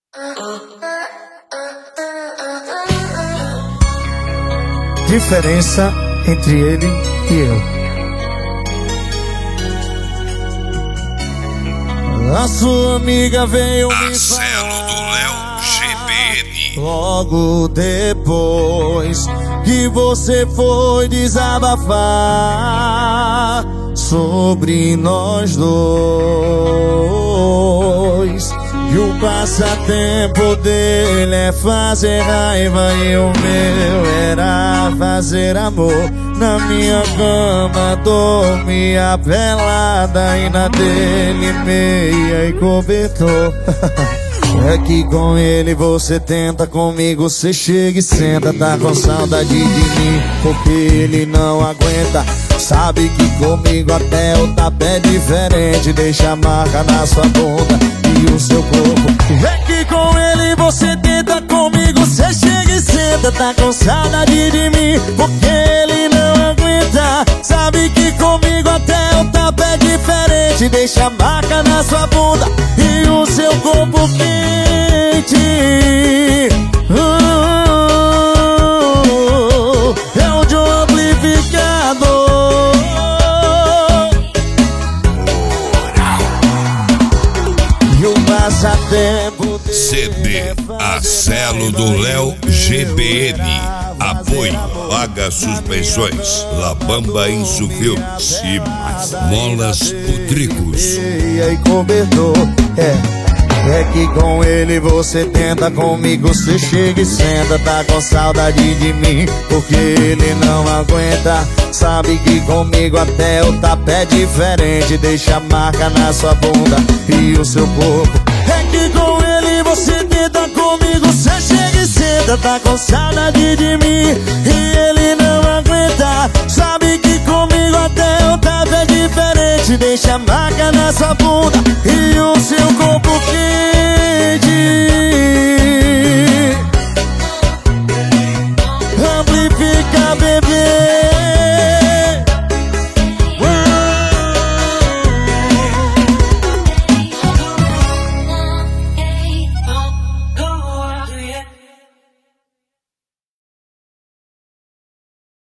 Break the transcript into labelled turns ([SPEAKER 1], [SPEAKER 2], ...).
[SPEAKER 1] Diferença entre ele e eu. A sua amiga veio me
[SPEAKER 2] Marcelo do Léo GBN.
[SPEAKER 1] logo depois que você foi desabafar sobre nós dois. E o passatempo dele é fazer raiva e o meu era fazer amor. Na minha cama dormia pelada e na dele meia e cobertor. É que com ele você tenta, comigo você chega e senta. Tá com saudade de mim porque ele não aguenta. Sabe que comigo até o tapa é diferente. Deixa a marca na sua bunda e o seu corpo. É que com ele você tenta, comigo você chega e senta. Tá com saudade de mim porque ele não aguenta. Sabe que comigo até o tapa é diferente. Deixa a marca na sua bunda e o seu corpo quente. É o de um amplificador. E o passatempo
[SPEAKER 2] CD Marcelo do Léo GBN. Apoio, paga suspensões, Labamba Insufilmes e mais molas Putricos.
[SPEAKER 1] E cobertor, é que com ele você tenta, comigo você chega e senta. Tá com saudade de mim porque ele não aguenta. Sabe que comigo até o tapa é diferente. Deixa a marca na sua bunda e o seu corpo. É que com ele você tenta, comigo você chega e senta. Tá com saudade de mim e ele não aguenta. Sabe que comigo até o tapa é diferente. Deixa a marca na sua bunda e o seu corpo